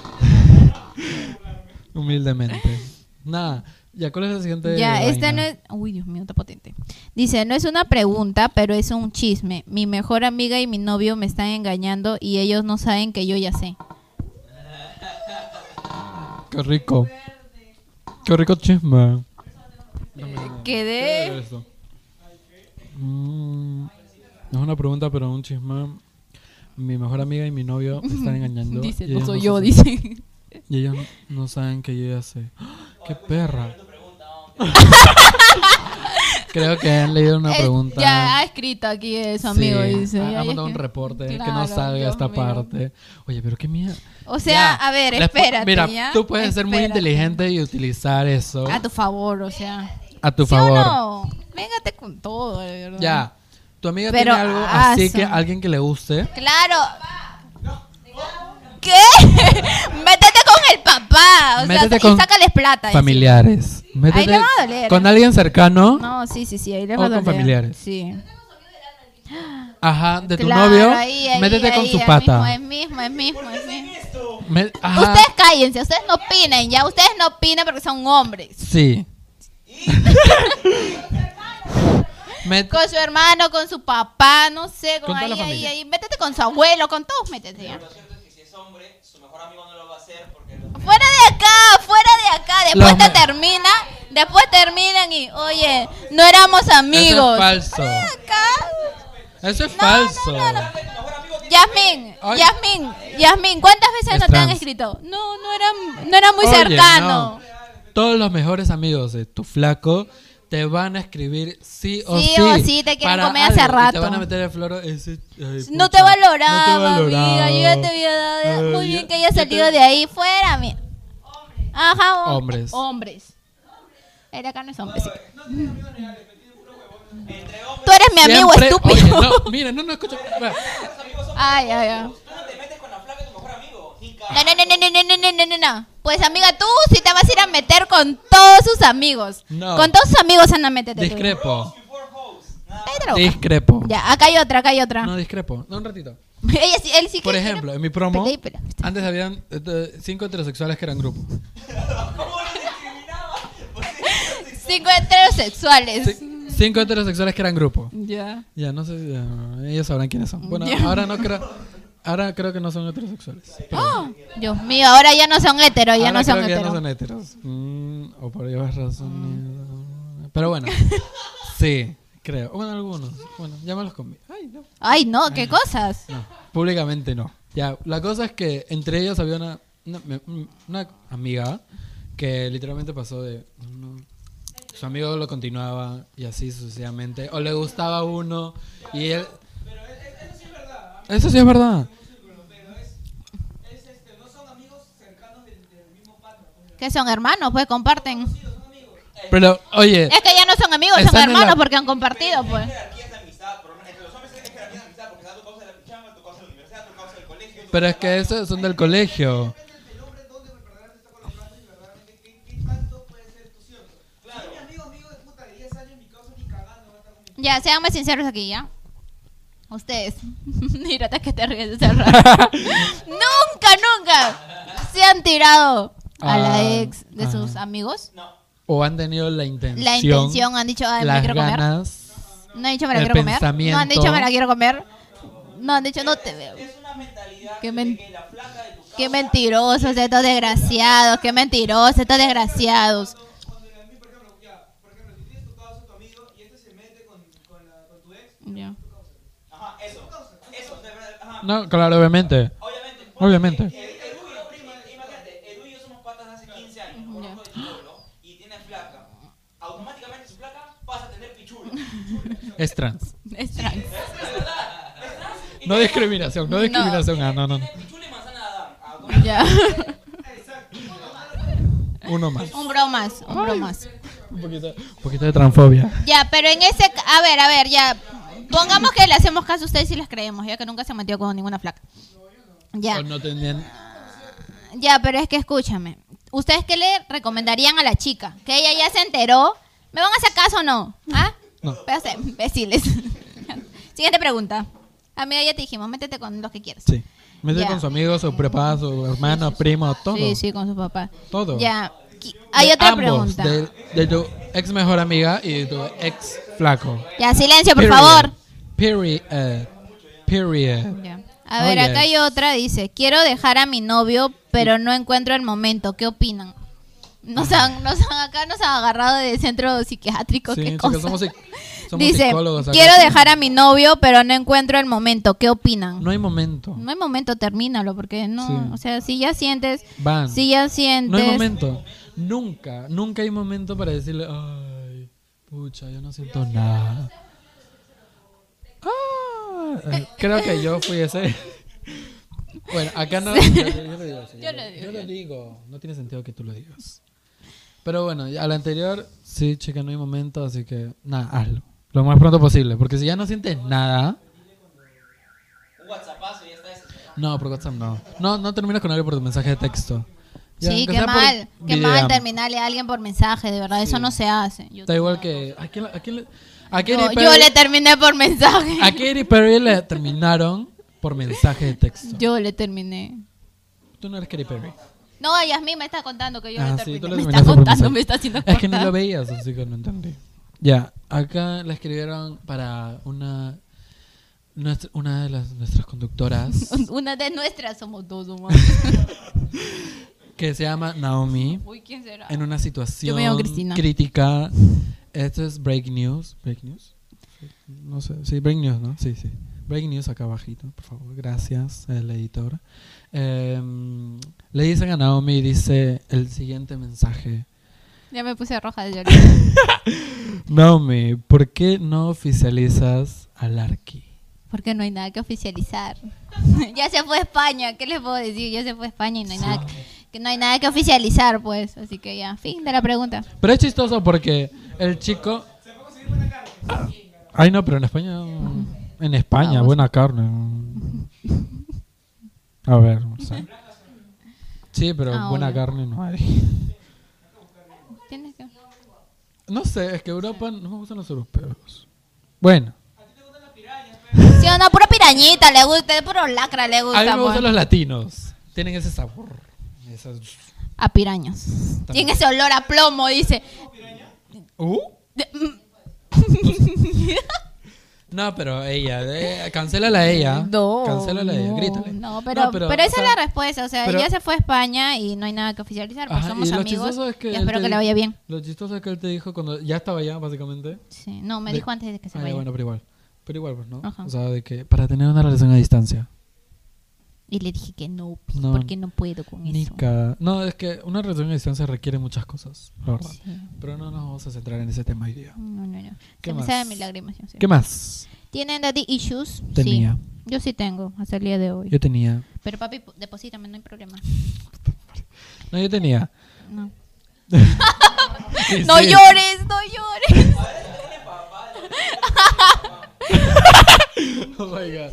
Humildemente. Nada. Ya, ¿cuál es la siguiente? Ya, esta vaina? no es... Uy, Dios mío, está potente. Dice, no es una pregunta, pero es un chisme. Mi mejor amiga y mi novio me están engañando y ellos no saben que yo ya sé. Qué rico. Qué rico chisme. Quedé... Es una pregunta, pero un chisme. Mi mejor amiga y mi novio me están engañando. Dice, y no ellos soy no yo, saben- dice. Y ellos no saben que yo ya sé. ¡Qué perra! Creo que han leído una pregunta. Ya ha escrito aquí eso, amigo. Sí, Dice. ha Ya, mandado ya un reporte que Claro, no salga Dios esta mío. parte. Oye, pero qué mierda. O sea, a ver, espérate. Mira, ¿ya? tú puedes ser muy Espérate. inteligente y utilizar eso A tu favor, o sea. a tu ¿Sí o favor. no? Véngate con todo, de verdad. Ya. Tu amiga Pero, tiene algo así aso. que alguien que le guste. Claro. ¿Qué? Métete con el papá. O Métete sea, con y sácales plata. familiares. Métete le va a doler. con alguien cercano. No, sí, ahí le O va a con doler. familiares. Sí. Ajá, de tu Claro, novio. ahí, métete con ahí, su ahí pata. Es mismo. Ajá. Ustedes cállense, ustedes no opinen, ya. Ustedes no opinen porque son hombres. Sí. Con su hermano, con su papá, no sé, Con toda la ahí, familia. métete con su abuelo, con todos, métete ya. Lo cierto es que si es hombre, su mejor amigo no lo va a hacer porque... Fuera de acá, después después terminan y, oye, no éramos amigos. Eso es falso. Fuera de acá. Eso es falso. Yasmín, ¿cuántas veces Es no te han trans. escrito? No era muy Oye, cercano. no. Todos los mejores amigos de tu flaco te van a escribir sí o sí. Sí o sí, te quieren para comer hace algo, y rato. te van a meter el floro. No te valoraba, amiga, yo ya te había dado. Muy bien que haya salido de ahí. Fuera, Ajá, Hombres. Hombres. El acá no es hombre, sí. Tú eres mi amigo estúpido. Oye, no, mira, no, escucha. Ay. Tú no te metes con la flaca de tu mejor amigo. Ni No. Pues amiga, tú sí te vas a ir a meter con todos sus amigos. No. Con todos sus amigos anda a meterte. tú. Discrepo. Cállate la boca. Discrepo. Ya, acá hay otra. No, discrepo. No, un ratito. Él sí Por que ejemplo, en mi promo, Pelea y pelea. antes habían 5 heterosexuales que eran grupo. 5 heterosexuales. 5 heterosexuales que eran grupo. Ya. Ya, no sé, ellos sabrán quiénes son. Bueno, Ya. ahora creo que no son heterosexuales. Pero Oh, Dios mío, ahora ya no son heteros, ya ahora no son creo que ya heteros. no son heteros. O por varias razones. Pero bueno, sí, creo. Bueno, algunos. Bueno, llámalos conmigo. Ay, no, qué cosas. No, públicamente no. Ya, la cosa es que entre ellos había una amiga que literalmente pasó de... su amigo lo continuaba y así sucesivamente. O le gustaba a uno y él... Pero eso sí es verdad. Eso sí es verdad. Pero no son amigos cercanos del mismo patrón. Que son hermanos, pues comparten. Pero, oye... Es que ya no son amigos, son Están en hermanos la- porque han compartido, pues. Jerarquías de amistad. Por lo menos entre los hombres es jerarquía de amistad porque tu causa de la chamba, tu causa de la universidad, tu causa del colegio. Pero es que esos son del colegio. El hombre donde verdaderamente está conectando y verdaderamente qué tanto puede ser tu cierto. Claro. Si mi amigo de puta de 10 años, mi causa ni cagando va a estar conmigo. Ya, seanme sinceros aquí, ¿ya? Ustedes. Mírate que te ríes de ese rato. Nunca se han tirado a la ex de sus amigos. No. O han tenido la intención. La intención, han dicho, ay, me la las quiero comer. ganas. No han dicho, me la el quiero comer. No han pensamiento. dicho, me la quiero comer. No han dicho, no te veo. Es una mentalidad Qué de que la flaca de tu causa... Qué mentirosos estos desgraciados, qué mentirosos estos desgraciados. Cuando a mí, por ejemplo, si tienes tu causa, tu amigo, y se mete con tu ex, Ya. ajá, eso, de verdad, ajá. No, claro, obviamente. Obviamente. Obviamente. El rubio, y tiene flaca, automáticamente su flaca pasa a tener pichula. Es trans. Es trans. Es verdad. No discriminación, no discriminación. Ah, no. Tiene pichula y manzana de Adán. Ya. Exacto. Uno más. Un bromas. Un poquito de transfobia. Ya, pero en ese... A ver, ya. Pongamos que le hacemos caso a ustedes y les creemos, ya que nunca se metió con ninguna flaca. Ya. O no tenían... Ya, pero es que escúchame. ¿Ustedes qué le recomendarían a la chica? ¿Que ella ya se enteró? ¿Me van a hacer caso o no? ¿Ah? No. Espérate, imbéciles. Siguiente pregunta. Amiga, ya te dijimos, métete con los que quieras. Sí. Métete Ya. con su amigo, su papá, su hermano, primo, todo. Sí, con su papá. Todo. Ya. Hay otra ambos, pregunta. de tu ex mejor amiga y de tu ex flaco. Ya, silencio, por Period. favor. Period. Ya. A ver, acá hay otra, dice, quiero dejar a mi novio, pero no encuentro el momento. ¿Qué opinan? Acá nos han agarrado de centro psiquiátrico. Sí, ¿Qué chicas, cosa? somos Dice, psicólogos acá. quiero dejar a mi novio, pero no encuentro el momento. ¿Qué opinan? No hay momento. No hay momento, termínalo, porque no, Sí. o sea, si ya sientes, Van. si ya sientes. No hay momento. Nunca hay momento para decirle, ay, pucha, yo no siento nada. Creo que yo fui ese. Bueno, acá no. Yo lo digo. No tiene sentido que tú lo digas. Pero bueno, a la anterior, sí, chica, no hay momento, así que nada, hazlo. Lo más pronto posible. Porque si ya no sientes nada. Un WhatsAppazo y ya está desesperado. No, por WhatsApp no. No terminas con alguien por tu mensaje de texto. Ya, Sí, aunque qué sea por mal, qué mal videollamada. terminarle a alguien por mensaje, de verdad, eso no se hace. Da igual que. ¿A Katy No, Perry- yo le terminé por mensaje. A Katy Perry le terminaron por mensaje de texto. Yo le terminé. Tú no eres Katy Perry. No, Yasmín me está contando que yo le Sí, terminé. tú le Me está terminaste por contando, mensaje. me está haciendo Es que acordar. no lo veías, así que no entendí. Ya, acá le escribieron para una de nuestras conductoras Una de nuestras, somos dos humanos. que se llama Naomi Uy, ¿quién será? en una Yo situación me llamo Cristina. crítica. Esto es Break News. ¿Break News? No sé. Sí, Break News, ¿no? Sí. Break News acá abajito, por favor. Gracias, el editor. Le dicen a Naomi, dice el siguiente mensaje. Ya me puse roja de llorar. Naomi, ¿por qué no oficializas al Arqui? Porque no hay nada que oficializar. Ya se fue a España, ¿qué les puedo decir? Ya se fue a España y no hay nada que no hay nada que oficializar, pues. Así que ya, fin de la pregunta. Pero es chistoso porque el chico... Ay, no, pero en España... En España, Vamos. buena carne. A ver, o sea. Sí, pero buena obvio. carne no hay. Tienes que... No sé, es que Europa no me gustan los europeos. Bueno, Sí o no, puro pirañita le gusta, puro lacra le a mí gusta. me pues. gustan los latinos. Tienen ese sabor. Esas... A pirañas. Tiene ese olor a plomo, dice. No, pero ella, cancélala a ella. No, Cancélala a ella, grítale. No, pero esa o es sea, la respuesta. O sea, pero- ella se fue a España y no hay nada que oficializar, pues Ajá, somos y lo amigos. chistoso es que Y él espero te que le vaya bien. Lo chistoso es que él te dijo cuando ya estaba allá, básicamente. Sí, no, me De- dijo antes de que se Ah, ya, vaya. bueno, pero igual, pues, ¿no? Ajá. O sea, de que para tener una relación a distancia. Y le dije que no, No, porque no puedo con eso. Nica. No, es que una relación a distancia requiere muchas cosas, la verdad. Sí. Pero no nos vamos a centrar en ese tema hoy día. No. ¿Qué Se me más? salen mis lágrimas. yo sé. ¿Qué más? ¿Tienen daddy issues? Tenía. Sí. Yo sí tengo, hasta el día de hoy. Yo tenía. Pero papi, deposítame, no hay problema. No, yo tenía. No. Sí, No sí. llores, no llores. Oh my God.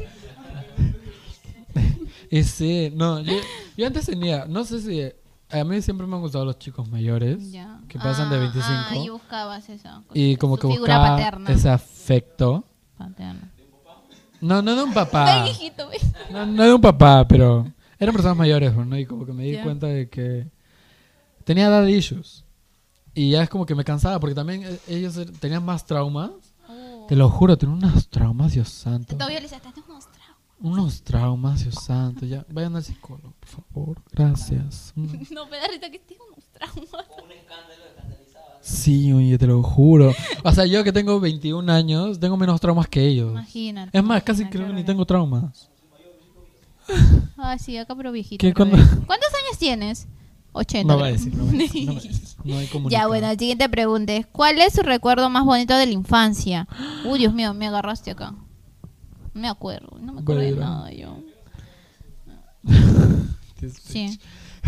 Y sí, no, yo antes tenía, no sé si, a mí siempre me han gustado los chicos mayores, Ya. que pasan de 25 y buscabas esa cosa, y como su que figura buscaba paterna. ese afecto. Paterna. No de un papá, Ven, hijito, ven. no de un papá, pero eran personas mayores, ¿no? Y como que me di Ya. cuenta de que tenía daddy issues. Y ya es como que me cansaba, porque también ellos tenían más traumas. Oh. Te lo juro, tenían unos traumas, Dios santo. Todavía le dices, "Tengo unos traumas". Unos traumas, Dios santo. Ya, vayan al psicólogo, por favor. Gracias. No, me da risa que tengo unos traumas. Sí, oye, te lo juro. O sea, yo que tengo 21 años, tengo menos traumas que ellos. Imagínate. Es más, casi imagínate, creo que ni horrible. tengo traumas. Ah, sí, acá pero viejito. ¿Qué, pero cuándo? bien. ¿Cuántos años tienes? 80. No va a decir, no va a decir. No hay comunicado. Ya, bueno, la siguiente pregunta es, ¿cuál es su recuerdo más bonito de la infancia? Uy, Dios mío, me agarraste acá. No me acuerdo de nada yo. Sí.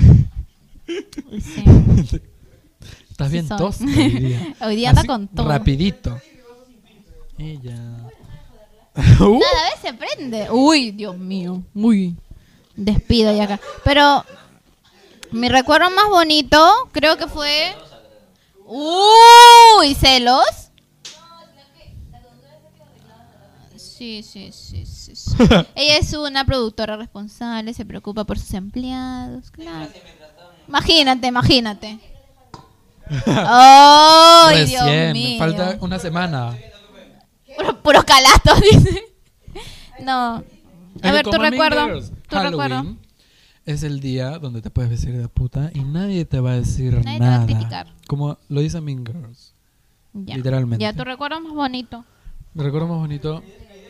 Sí. Estás bien Sí soy. tosca hoy día. Hoy día anda con todo. Rapidito. Ella. Cada vez se prende. Uy, Dios mío. Uy. Despido ya acá. Pero mi recuerdo más bonito creo que fue... Uy, ¿celos? Sí. Ella es una productora responsable, se preocupa por sus empleados, claro. Imagínate. ¡Ay, Dios Recién, mío! falta una semana. Puros calatos, dice. No. A ver, tu Como recuerdo. Mean Girls, Tu recuerdo. Halloween es el día donde te puedes vestir de puta y nadie te va a decir Nadie te va a nada. criticar. Como lo dice Mean Girls. Ya. Literalmente. Ya, tu recuerdo más bonito. Mi recuerdo más bonito.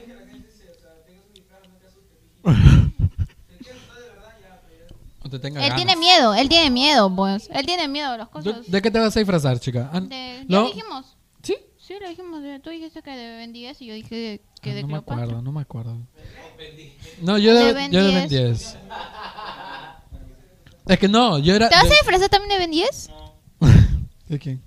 O te tenga Él ganas. tiene miedo, pues. Él tiene miedo de las cosas. ¿De qué te vas a disfrazar, chica? ¿Ya ¿No? dijimos? ¿Sí? Sí, lo dijimos. Tú dijiste que de Ben 10 y yo dije que de No me Cleopatra. acuerdo. No, yo de Ben 10. Es que no, yo era... ¿Te vas a disfrazar también de Ben 10? ¿De quién?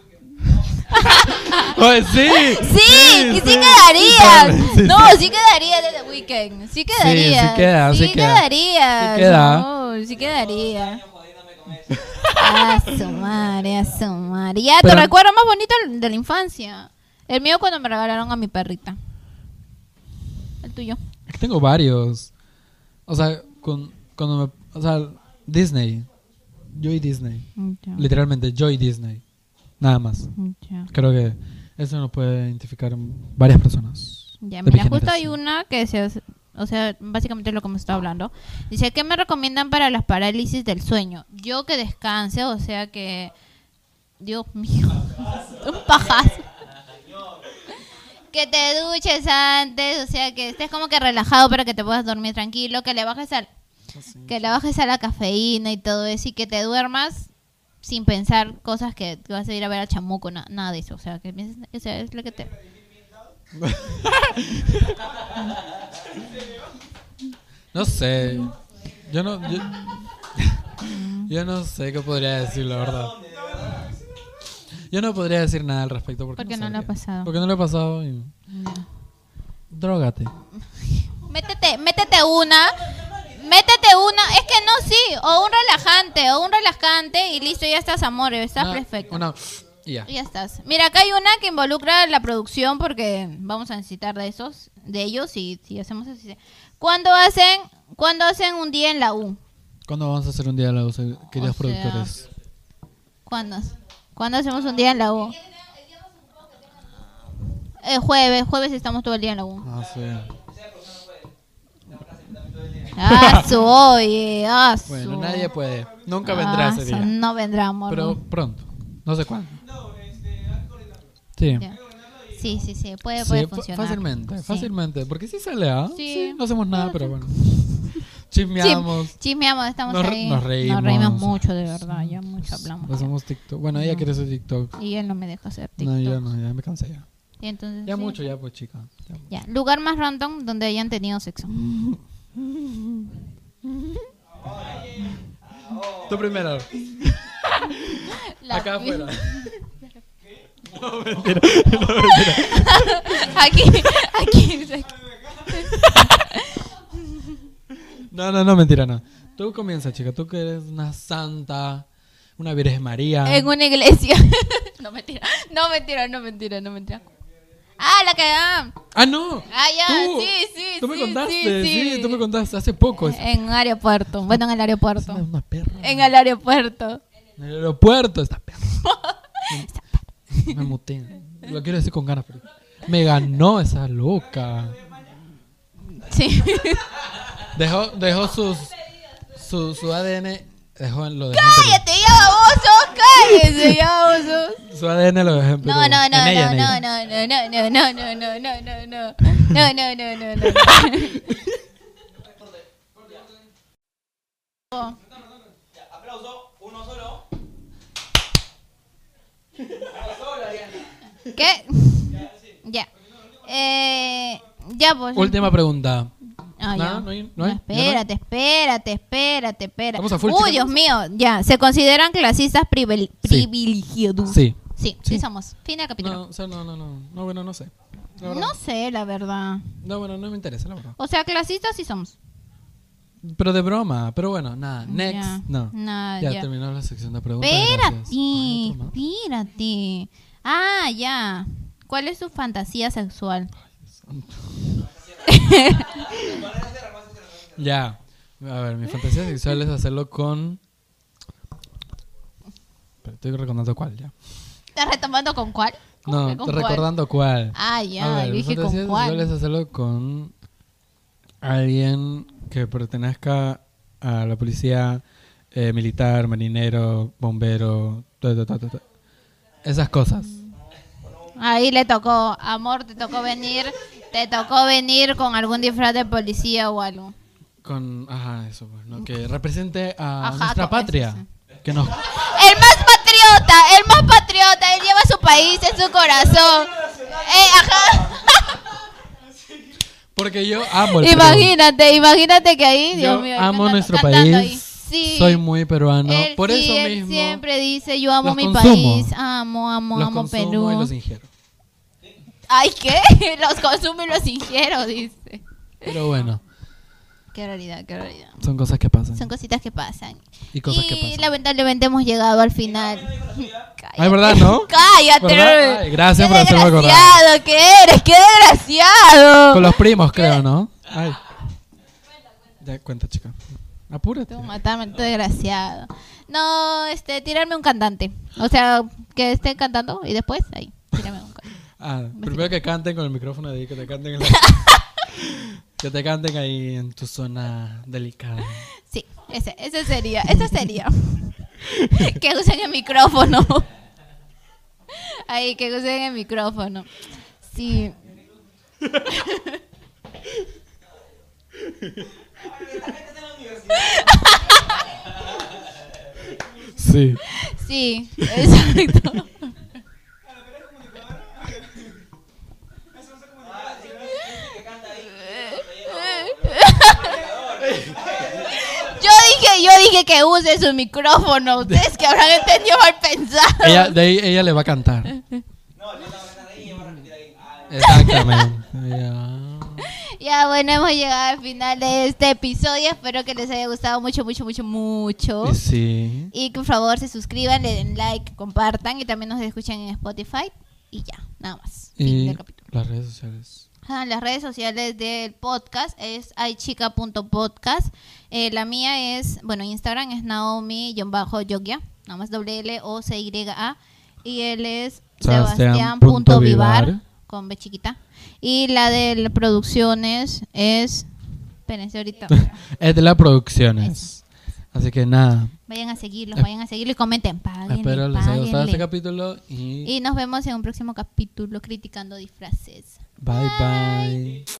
Oye, sí. Sí quedarías. Sí, No, sí quedarías de The Weeknd. Sí quedarías. sí queda. Quedarías. Sí queda. No, sí quedaría. A su madre. Ya, Pero- tu recuerdo más bonito de la infancia. El mío cuando me regalaron a mi perrita. El tuyo. Es que tengo varios. O sea, Disney. Yo y Disney. Ya. Literalmente, yo y Disney. Nada más. Ya. Creo que eso nos puede identificar varias personas. Ya, de mira, mi justo hay generación. una que o sea, básicamente lo que me está hablando. Dice, ¿qué me recomiendan para las parálisis del sueño? Yo que descanse, o sea que... Dios mío, un pajazo. Que te duches antes, o sea que estés como que relajado para que te puedas dormir tranquilo, que le bajes a la cafeína y todo eso y que te duermas sin pensar cosas que vas a ir a ver al chamuco, nada de eso, o sea, que pienses, o sea, es lo que te... No sé. Yo no sé qué podría decir, la verdad. Yo no podría decir nada al respecto porque no lo ha pasado. Porque no lo he pasado y... Drógate. Métete una, es que no, sí, o un relajante y listo, ya estás, amor, estás perfecto. Y ya. Y ya estás. Mira, acá hay una que involucra la producción porque vamos a necesitar de ellos y si hacemos así. ¿Cuándo hacen un día en la U? ¿Cuándo vamos a hacer un día de la UCE, queridos O sea, productores? ¿Cuándo hacemos un día en la U? Jueves estamos todo el día en la U. Ah, sí. Oye, Bueno, nadie puede. Nunca vendrá ese día. No vendrá, amor. Pero pronto. No sé cuándo. Sí. Ya. Sí, puede Sí, funcionar. fácilmente, Sí. fácilmente. Porque sí sale, ¿ah? Sí. Sí, no hacemos nada, pero bueno. Chismeamos. Chismeamos, estamos ahí. Nos reímos. Nos reímos mucho, de verdad. Ya mucho hablamos. Hacemos TikTok. Bueno, ella quiere hacer TikTok. Y él no me deja hacer TikTok. No, yo no, ya me cansé ya. Y entonces, Ya sí. mucho, ya pues, chica. Ya. Lugar más random donde hayan tenido sexo. Tú primero. La Acá pi- afuera. Aquí. No, mentira, no. Tú comienza, chica. Tú que eres una santa, una Virgen María. En una iglesia. No, mentira. Ah, la que... Ah, no. Ya. Tú. Sí. Tú me sí, contaste, sí. tú me contaste hace poco. En un aeropuerto. Bueno, en el aeropuerto. Es una perra. En el aeropuerto. En el aeropuerto, esta perra. Me muté. Lo quiero decir con ganas, pero me ganó esa loca. Sí. Dejó su ADN. Lo dejó ¡Cállate, ya, baboso! ¡Cállate, ya, baboso! Su ADN lo dejó en Perú. No. En ella. Aplauso, 1, ¿Qué? Ya. Ya, pues. Última pregunta. Espérate. Vamos a full, Uy, chicos. Dios mío. Ya. ¿Se consideran clasistas privilegiados? Sí. Sí somos. Fin del capítulo. No, o sea, no. No, bueno, no sé. La verdad. No sé, la verdad. No, bueno, no me interesa, la verdad. O sea, clasistas sí somos. Pero de broma. Pero bueno, nada. Next. Ya. No. Nada, Ya ya. terminó la sección de preguntas. Espérate. Gracias. Ay, otro más. Espérate. Ah, ya. ¿Cuál es tu fantasía sexual? Ya. A ver, mi fantasía sexual es hacerlo con... Pero estoy recordando cuál, ya. ¿Estás retomando con cuál? ¿Cómo No, que con estoy cuál? recordando cuál. Ah, A ya. ver, Yo mi dije fantasía con sexual es cuál. hacerlo con alguien que pertenezca a la policía, militar, marinero, bombero, esas cosas. Ahí le tocó. Amor, te tocó venir. Te tocó venir con algún disfraz de policía o algo. Con, eso, pues, ¿no? Que represente a Ajá, nuestra con- patria. eso Que nos... El más patriota. Él lleva su país en su corazón. Ajá. Porque yo amo el Perú. Imagínate que ahí, Dios Yo mío. amo nuestro cantando ahí. país. Sí. Soy muy peruano. Él, Por sí, eso él mismo siempre dice, yo amo los mi consumo. país. Amo los consumo Perú. y los ingiero. Ay, ¿qué? Los consumo y los ingiero, dice. Pero bueno, Qué realidad. son cosas que pasan. Son cositas que pasan. Y cosas que pasan. Lamentablemente hemos llegado al final. Ay, ¿verdad, no? Cállate. ¿Verdad? Ay, gracias Qué por hacerme acordar. desgraciado que eres, qué desgraciado. Con los primos, creo, ¿no? Ay. Ya, cuenta, chica. Apúrate. Tú matame, tú desgraciado. No, tirarme un cantante. O sea, que esté cantando y después ahí, tírame un cantante. Primero que canten con el micrófono de ahí, que te canten en la... Que te canten ahí en tu zona delicada. Sí, ese sería. Que usen el micrófono. Ahí, que usen el micrófono. Sí. Sí. Sí, exacto. Yo dije que use su micrófono. Ustedes que habrán entendido mal pensado. De ahí ella le va a cantar. Exactamente. Ya. Ya, bueno, hemos llegado al final de este episodio. Espero que les haya gustado mucho. Y sí. Y que por favor se suscriban, le den like, compartan y también nos escuchan en Spotify. Y ya, nada más. Fin Y del capítulo. las redes sociales. Las redes sociales del podcast es aychica.podcast. La mía es, Instagram es Naomi-Yogia, nada más WLOCYA. Y él es Sebastián.vivar con B chiquita. Y la de las producciones es, espérense ahorita. Es de las producciones. Así que nada. Vayan a seguirlo y comenten. Espero les haya gustado este Páguenle. capítulo y Y nos vemos en un próximo capítulo criticando disfraces. bye.